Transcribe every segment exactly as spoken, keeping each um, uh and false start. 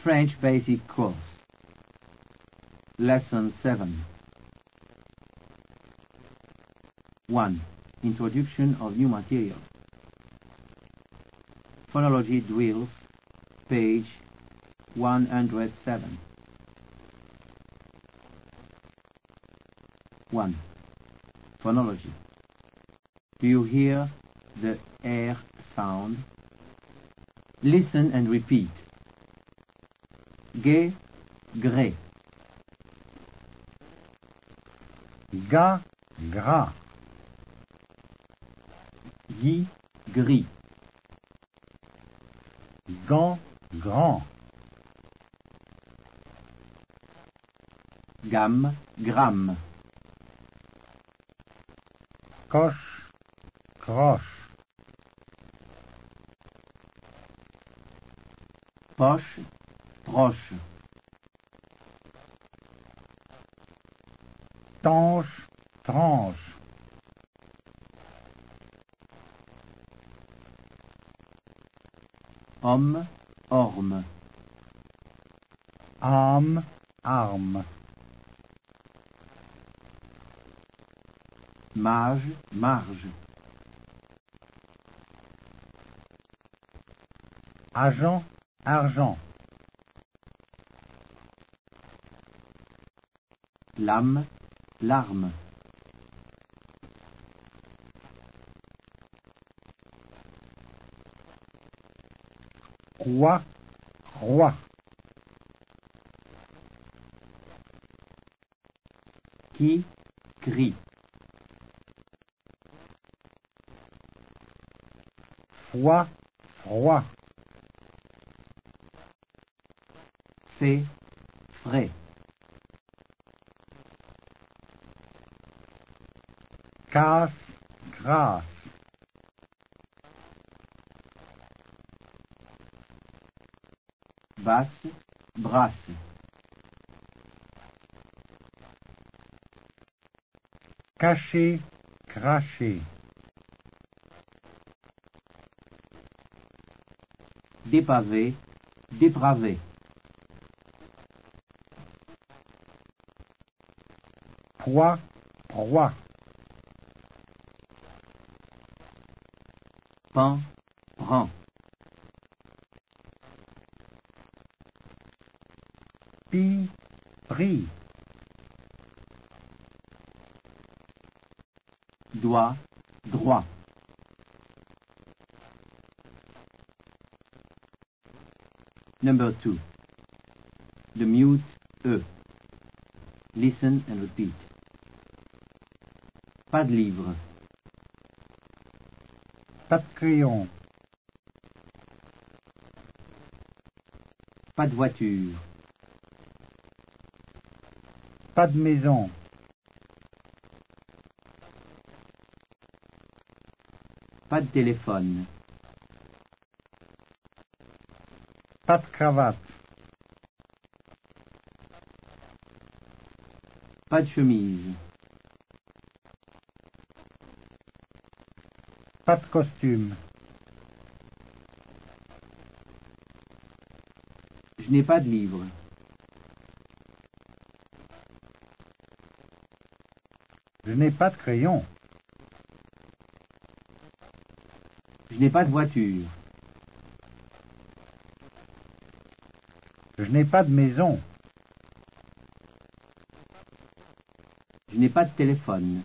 French Basic Course. Lesson seven. one. Introduction of new material. Phonology drills, page one hundred seven. one. Phonology. Do you hear the R sound? Listen and repeat. Gai, gré. Ga, gras. Gui, gris. Gant, grand. Gamme, gramme. Coche, croche. Poche, proche. Tanche, tranche. Homme, orme. Âme, arme. Mage, marge. Agent, argent. Lame, larme. Roi, roi. Qui, crie. Foi, froid. Fait, frais. Casse, grâce. Basse, brasse. Caché, craché. Dépavé, dépravé. Poids, proie. Pan, prend. Pis, pris. Doigt, droit. Number two. The mute E. Listen and repeat. Pas de livre. Pas de crayon. Pas de voiture. Pas de maison. Pas de téléphone. Pas de cravate. Pas de chemise. Pas de costume. Je n'ai pas de livre. Je n'ai pas de crayon. Je n'ai pas de voiture. Je n'ai pas de maison. Je n'ai pas de téléphone.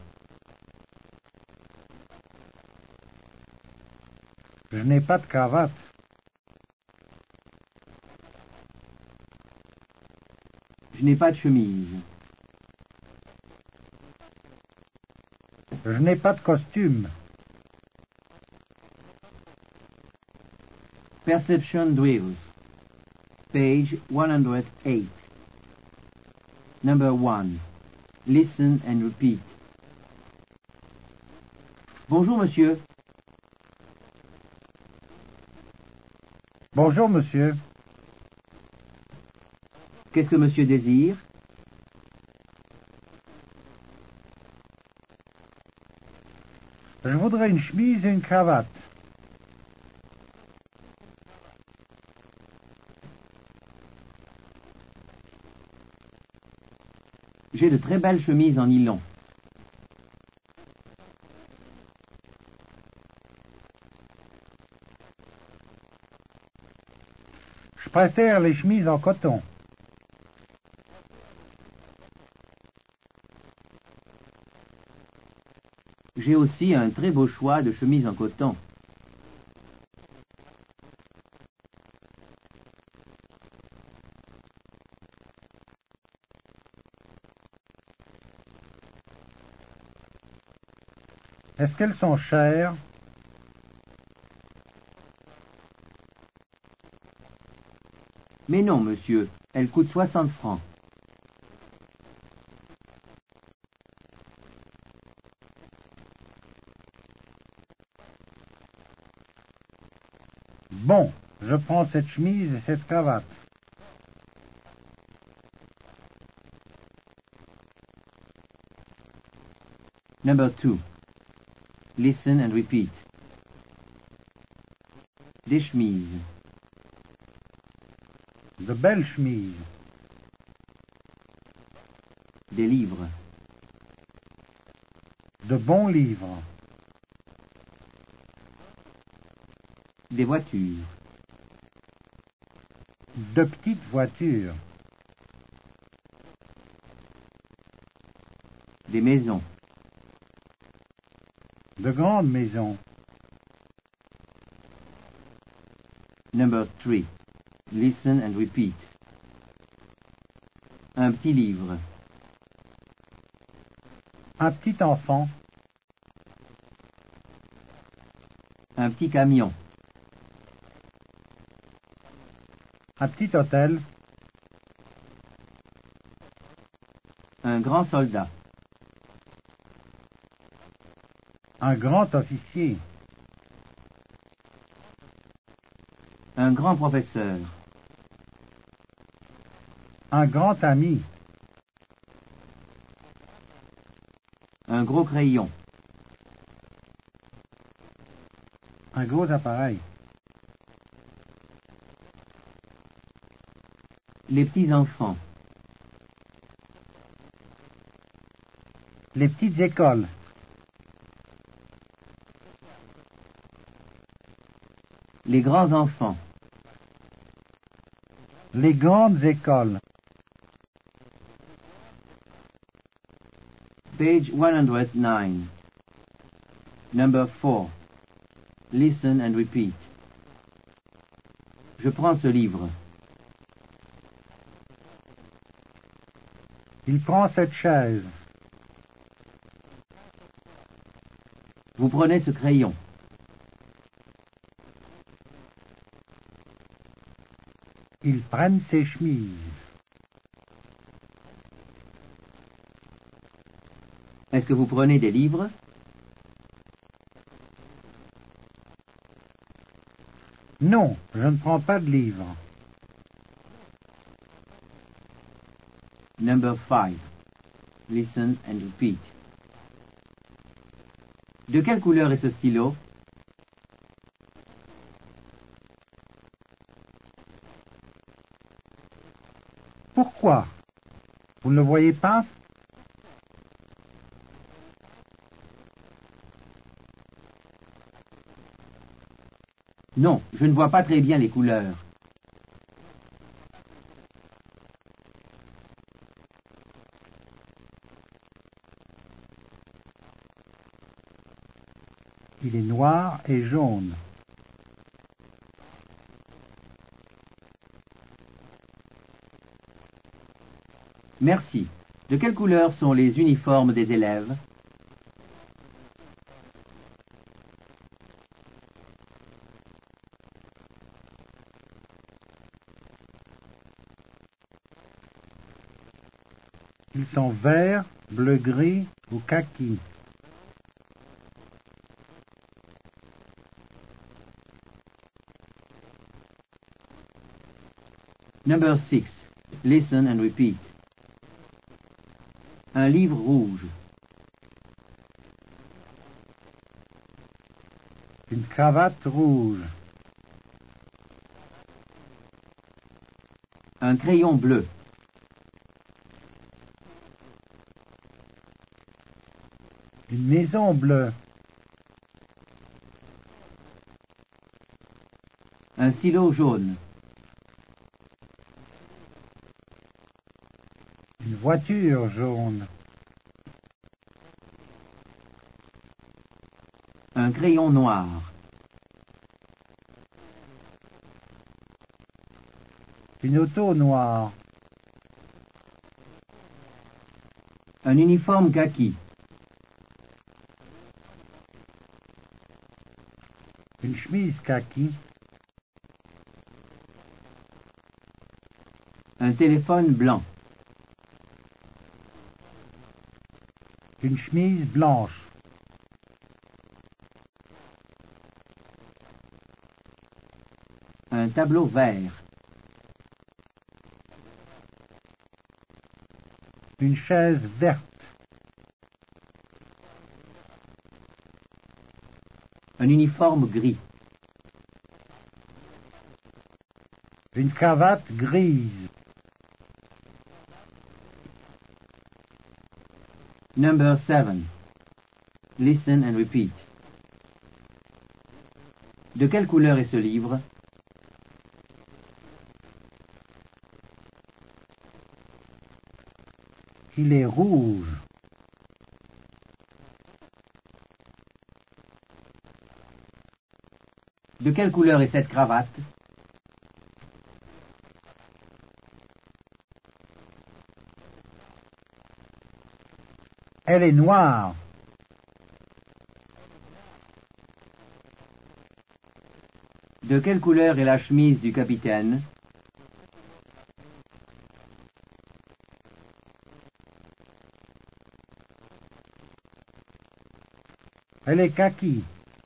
Je n'ai pas de cravate. Je n'ai pas de chemise. Je n'ai pas de costume. Perception drills. Page one hundred eight. Number one. Listen and repeat. Bonjour, monsieur. Bonjour, monsieur. Qu'est-ce que monsieur désire? Je voudrais une chemise et une cravate. J'ai de très belles chemises en nylon. Je préfère les chemises en coton. J'ai aussi un très beau choix de chemises en coton. Est-ce qu'elles sont chères? Mais non, monsieur, elles coûtent soixante francs. Bon, je prends cette chemise et cette cravate. Number two. Listen and repeat. Des chemises. De belles chemises. Des livres. De bons livres. Des voitures. De petites voitures. Des maisons. De grandes maisons. Number three. Listen and repeat. Un petit livre. Un petit enfant. Un petit camion. Un petit hôtel. Un grand soldat. Un grand officier. Un grand professeur. Un grand ami. Un gros crayon. Un gros appareil. Les petits enfants. Les petites écoles. Les grands enfants. Les grandes écoles. Page one hundred nine. Number four. Listen and repeat. Je prends ce livre. Il prend cette chaise. Vous prenez ce crayon. Ils prennent ses chemises. Est-ce que vous prenez des livres? Non, je ne prends pas de livres. Number five. Listen and repeat. De quelle couleur est ce stylo? Pourquoi? Vous ne le voyez pas? Non, je ne vois pas très bien les couleurs. Il est noir et jaune. Merci. De quelle couleur sont les uniformes des élèves? Ils sont verts, bleu-gris ou kaki. Number six. Listen and repeat. Un livre rouge. Une cravate rouge. Un crayon bleu. Une maison bleue. Un stylo jaune. Une voiture jaune. Un crayon noir. Une auto noire. Un uniforme kaki. Une chemise kaki. Un téléphone blanc. Une chemise blanche. Un tableau vert. Une chaise verte. Un uniforme gris. Une cravate grise. Number seven. Listen and repeat. De quelle couleur est ce livre? Il est rouge. De quelle couleur est cette cravate? Elle est noire. De quelle couleur est la chemise du capitaine? Elle est kaki.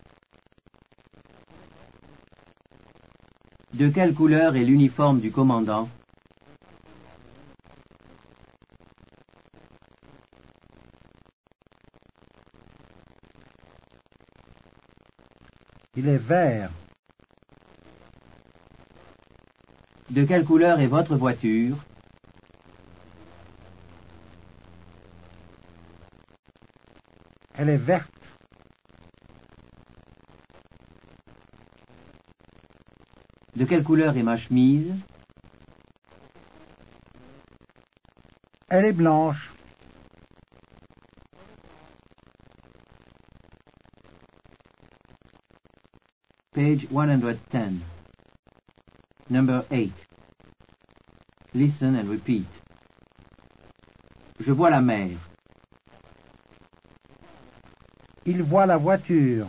De quelle couleur est l'uniforme du commandant? Il est vert. De quelle couleur est votre voiture? Elle est verte. De quelle couleur est ma chemise? Elle est blanche. Page one hundred ten. Number eight. Listen and repeat. Je vois la mer. Il voit la voiture.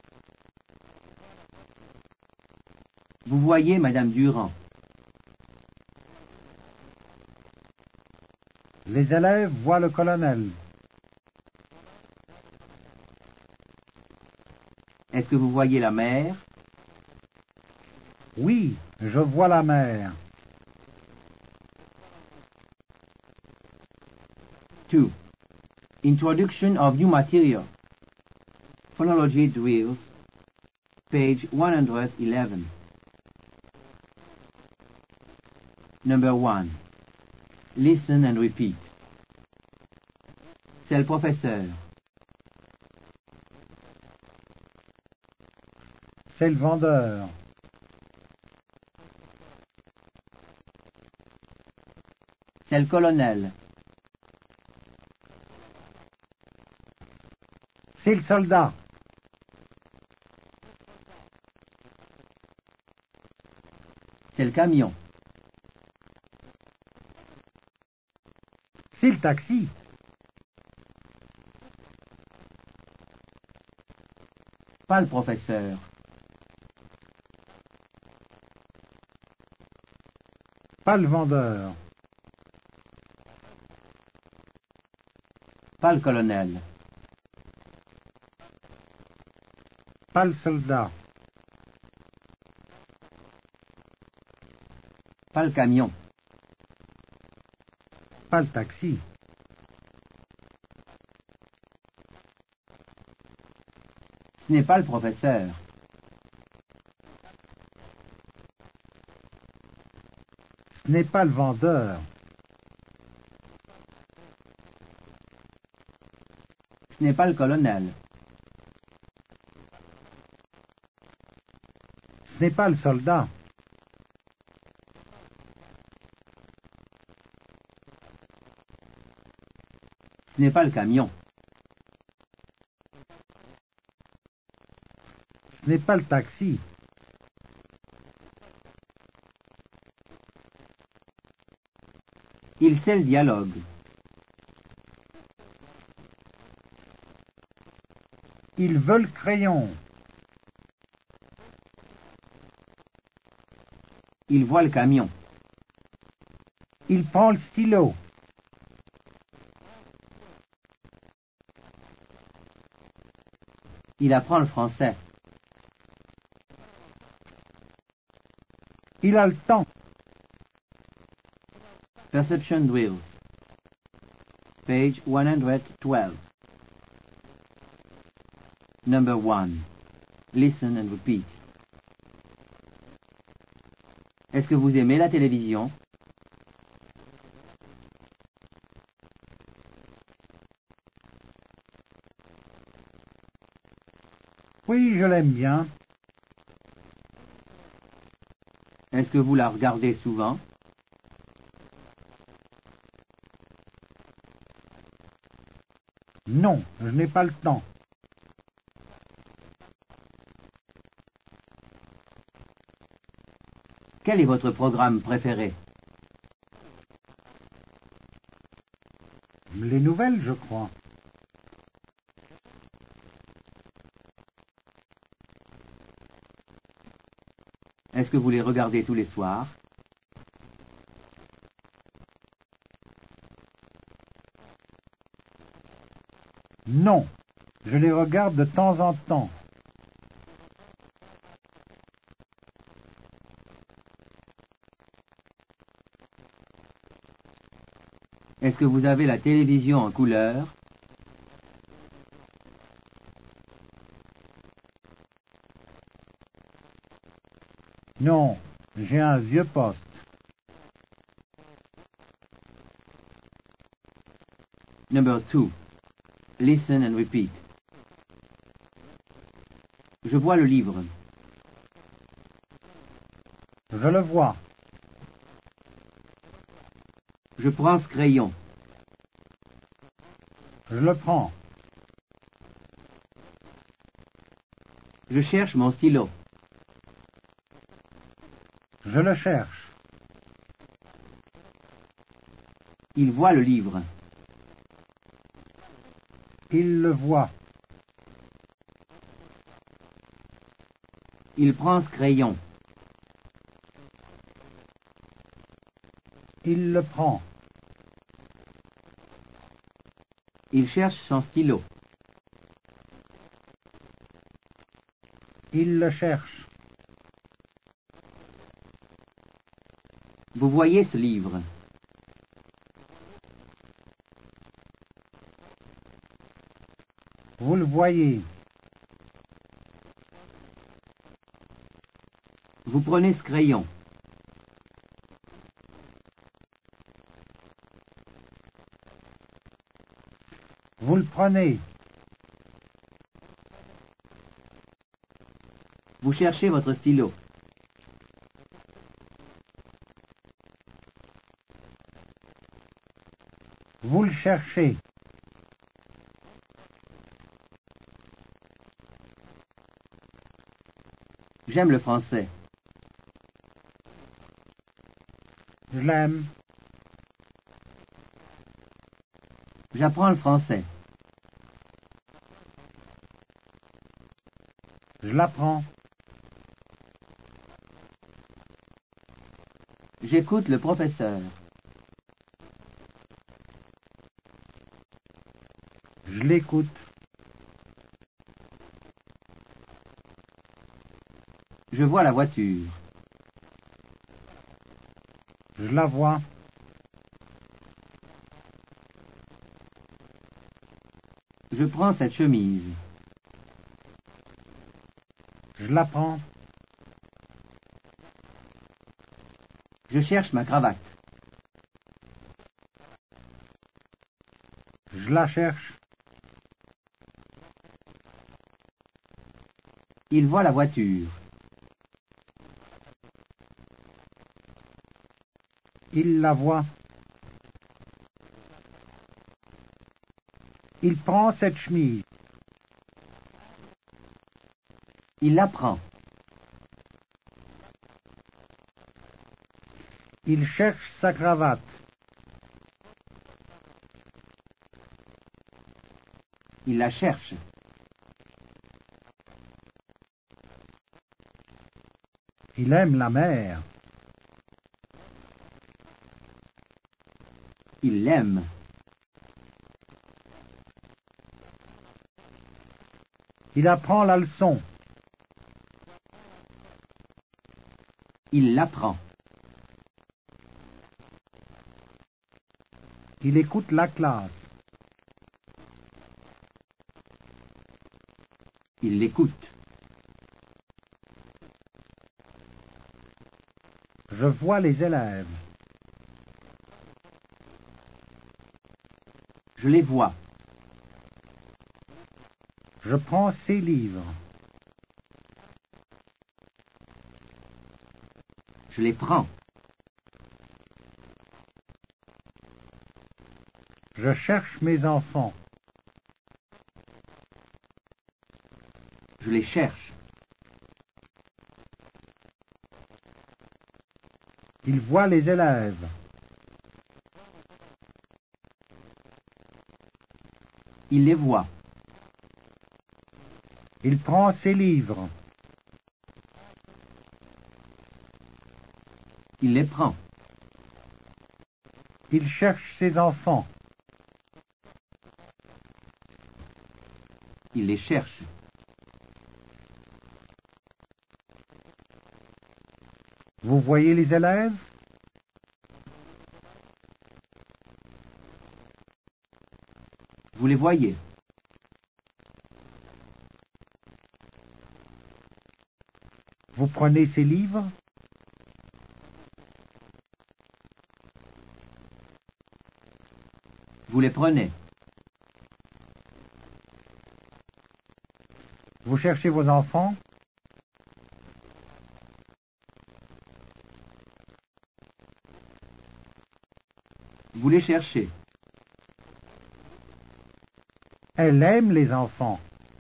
Vous voyez Madame Durand. Les élèves voient le colonel. Est-ce que vous voyez la mer? Oui, je vois la mer. two. Introduction of new material. Phonology drills. Page one hundred eleven. Number one. Listen and repeat. C'est le professeur. C'est le vendeur. C'est le colonel. C'est le soldat. C'est le camion. C'est le taxi. Pas le professeur. Pas le vendeur. Pas le colonel. Pas le soldat. Pas le camion. Pas le taxi. Ce n'est pas le professeur. Ce n'est pas le vendeur. Ce Ce n'est pas le colonel. Ce n'est pas le soldat. Ce n'est pas le camion. Ce n'est pas le taxi. Il sait le dialogue. Il veut le crayon. Il voit le camion. Il prend le stylo. Il apprend le français. Il a le temps. Perception drills. Page one hundred twelve. Number one. Listen and repeat. Est-ce que vous aimez la télévision? Oui, je l'aime bien. Est-ce que vous la regardez souvent? Non, je n'ai pas le temps. Quel est votre programme préféré? Les nouvelles, je crois. Est-ce que vous les regardez tous les soirs? Non, je les regarde de temps en temps. Est-ce que vous avez la télévision en couleur? Non, j'ai un vieux poste. Number two. Listen and repeat. Je vois le livre. Je le vois. Je prends ce crayon. Je le prends. Je cherche mon stylo. Je le cherche. Il voit le livre. Il le voit. Il prend ce crayon. Il le prend. Il cherche son stylo. Il le cherche. Vous voyez ce livre? Vous le voyez. Vous prenez ce crayon. Vous le prenez. Vous cherchez votre stylo. Vous le cherchez. J'aime le français. Je l'aime. J'apprends le français. Je l'apprends. J'écoute le professeur. Je l'écoute. Je vois la voiture. Je la vois. Je prends cette chemise. Je la prends. Je cherche ma cravate. Je la cherche. Il voit la voiture. Il la voit. Il prend cette chemise. Il la prend. Il cherche sa cravate. Il la cherche. Il aime la mer. Il l'aime. Il apprend la leçon. Il l'apprend. Il écoute la classe. Il l'écoute. Je vois les élèves. Je les vois. Je prends ses livres. Je les prends. Je cherche mes enfants. Je les cherche. Il voit les élèves. Il les voit. Il prend ses livres. Il les prend. Il cherche ses enfants. Il les cherche. Vous voyez les élèves? Vous les voyez. Vous prenez ses livres? Vous les prenez. Vous cherchez vos enfants? Vous les cherchez. Elle aime les enfants.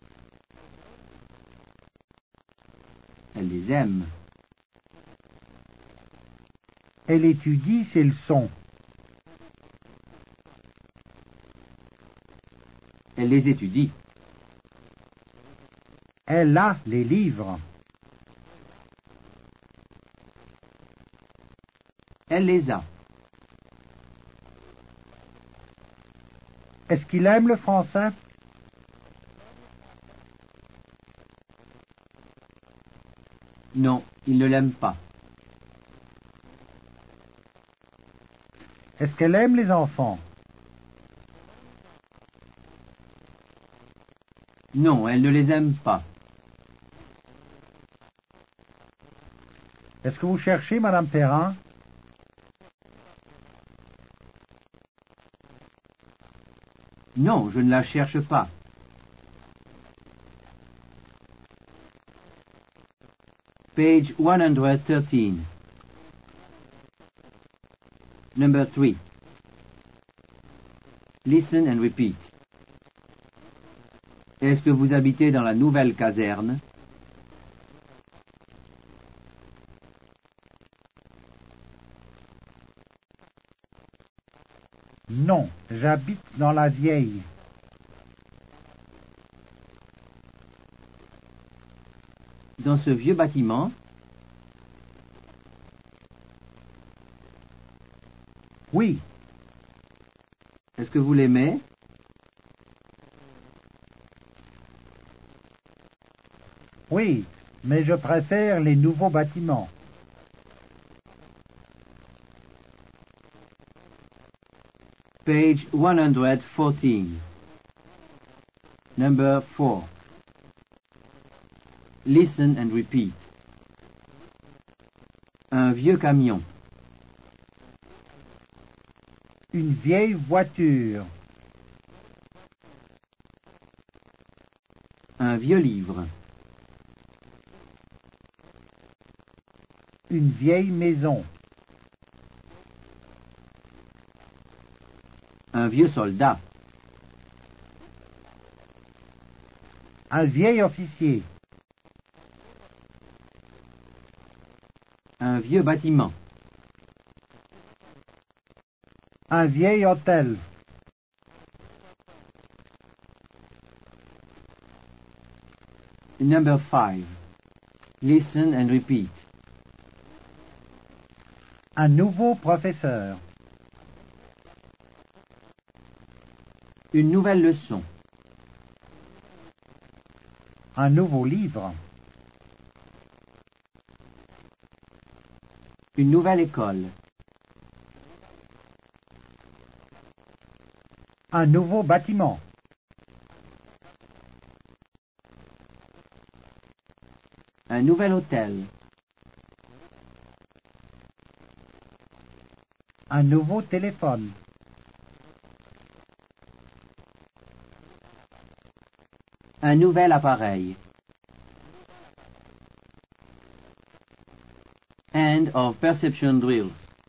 Elle les aime. Elle étudie ses leçons. Elle les étudie. Elle a les livres. Elle les a. Est-ce qu'il aime le français? Non, il ne l'aime pas. Est-ce qu'elle aime les enfants? Non, elle ne les aime pas. Est-ce que vous cherchez Madame Perrin? Non, je ne la cherche pas. Page one hundred thirteen. Number three. Listen and repeat. Est-ce que vous habitez dans la nouvelle caserne? Non, j'habite dans la vieille. Dans ce vieux bâtiment? Oui, Est-ce que vous l'aimez? oui, mais je préfère les nouveaux bâtiments. Page one hundred fourteen. Number four. Listen and repeat. Un vieux camion. Une vieille voiture. Un vieux livre. une vieille maison. Un vieux soldat. Un vieil officier. Un vieux bâtiment. Un vieil hôtel. Number five. Listen and repeat. Un nouveau professeur. Une nouvelle leçon. Un nouveau livre. Une nouvelle école. Un nouveau bâtiment. Un nouvel hôtel. Un nouveau téléphone. Un nouvel appareil. End of perception drill.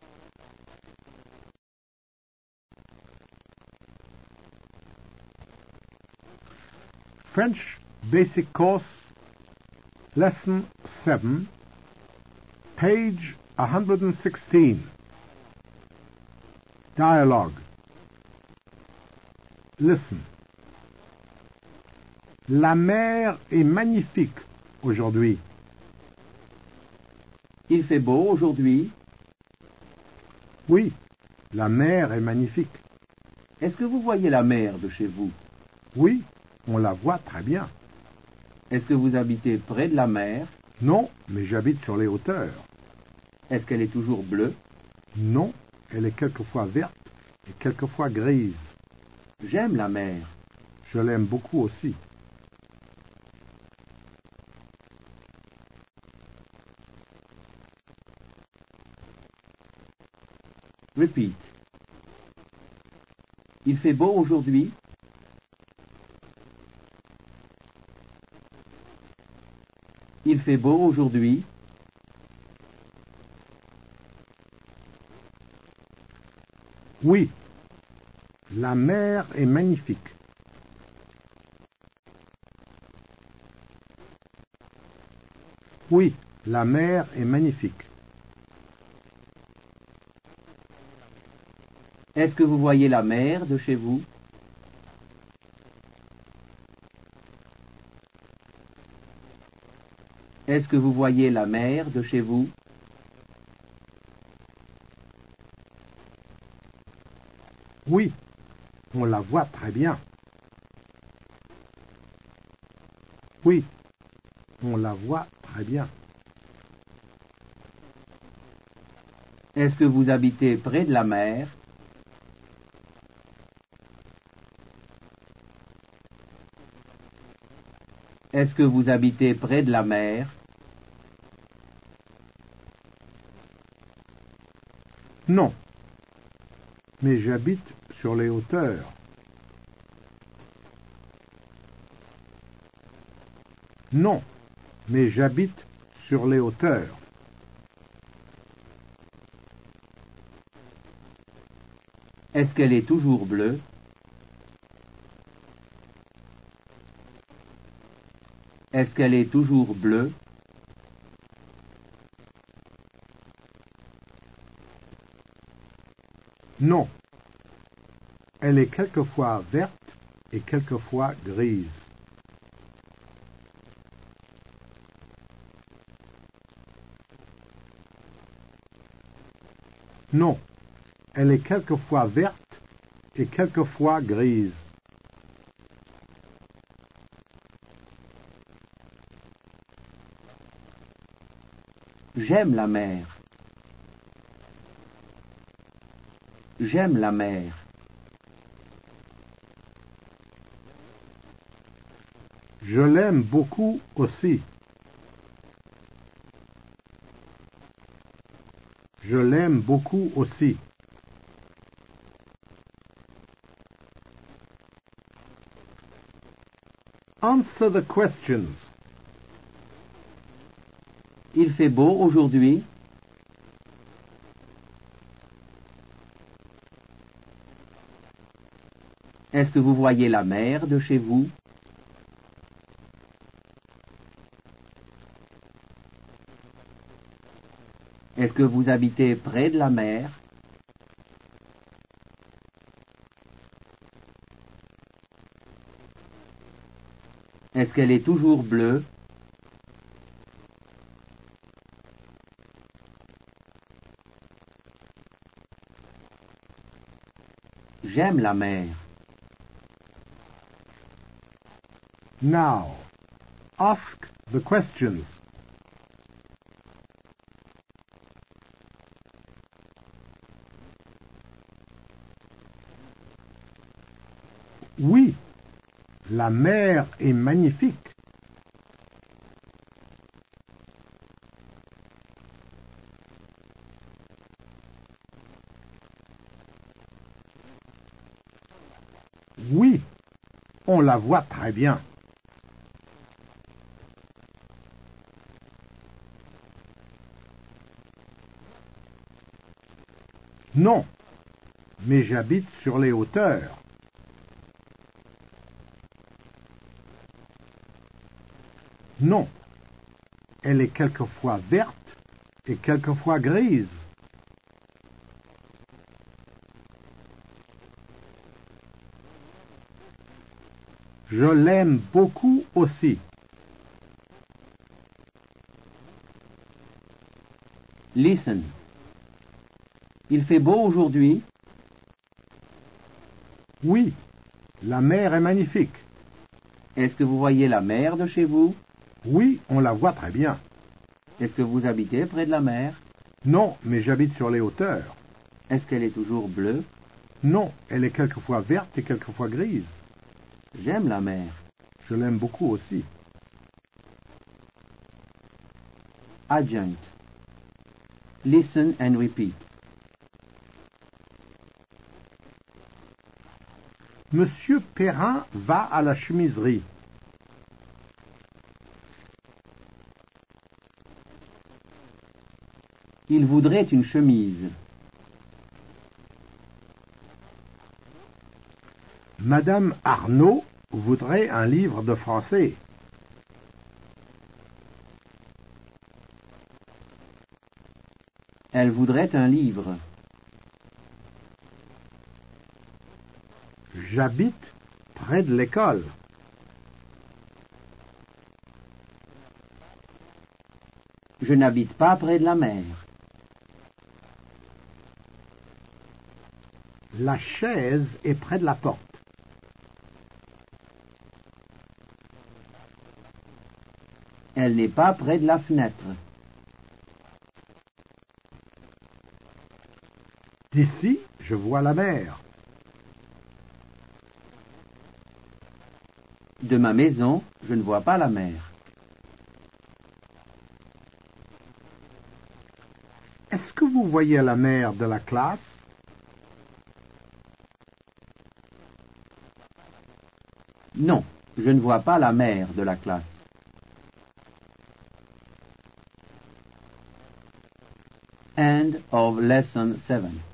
French Basic Course, Lesson seven, page one hundred sixteen. Dialogue. Listen. La mer est magnifique aujourd'hui. Il fait beau aujourd'hui. Oui, la mer est magnifique. Est-ce que vous voyez la mer de chez vous? Oui, on la voit très bien. Est-ce que vous habitez près de la mer? Non, mais j'habite sur les hauteurs. Est-ce qu'elle est toujours bleue? Non, elle est quelquefois verte et quelquefois grise. J'aime la mer. Je l'aime beaucoup aussi. Repeat. Il fait beau aujourd'hui? Il fait beau aujourd'hui? Oui, la mer est magnifique. Oui, la mer est magnifique. Est-ce que vous voyez la mer de chez vous? Est-ce que vous voyez la mer de chez vous? Oui, on la voit très bien. Oui, on la voit très bien. Est-ce que vous habitez près de la mer? Est-ce que vous habitez près de la mer? Non, mais j'habite sur les hauteurs. Non, mais j'habite sur les hauteurs. Est-ce qu'elle est toujours bleue? Est-ce qu'elle est toujours bleue? Non, elle est quelquefois verte et quelquefois grise. Non, elle est quelquefois verte et quelquefois grise. J'aime la mer. J'aime la mer. Je l'aime beaucoup aussi. Je l'aime beaucoup aussi. Answer the questions. Il fait beau aujourd'hui? Est-ce que vous voyez la mer de chez vous? Est-ce que vous habitez près de la mer? Est-ce qu'elle est toujours bleue? J'aime la mer. Now, ask the questions. Oui, la mer est magnifique. Oui, on la voit très bien. Non, mais j'habite sur les hauteurs. Non, elle est quelquefois verte et quelquefois grise. Je l'aime beaucoup aussi. Listen. Il fait beau aujourd'hui? Oui, la mer est magnifique. Est-ce que vous voyez la mer de chez vous? Oui, on la voit très bien. Est-ce que vous habitez près de la mer? Non, mais j'habite sur les hauteurs. Est-ce qu'elle est toujours bleue? Non, elle est quelquefois verte et quelquefois grise. J'aime la mer. Je l'aime beaucoup aussi. Adjunct. Listen and repeat. Monsieur Perrin va à la chemiserie. Il voudrait une chemise. Madame Arnaud voudrait un livre de français. Elle voudrait un livre. J'habite près de l'école. Je n'habite pas près de la mer. La chaise est près de la porte. Elle n'est pas près de la fenêtre. D'ici, je vois la mer. De ma maison, je ne vois pas la mer. Est-ce que vous voyez la mer de la classe? Non, je ne vois pas la mer de la classe. End of lesson seven.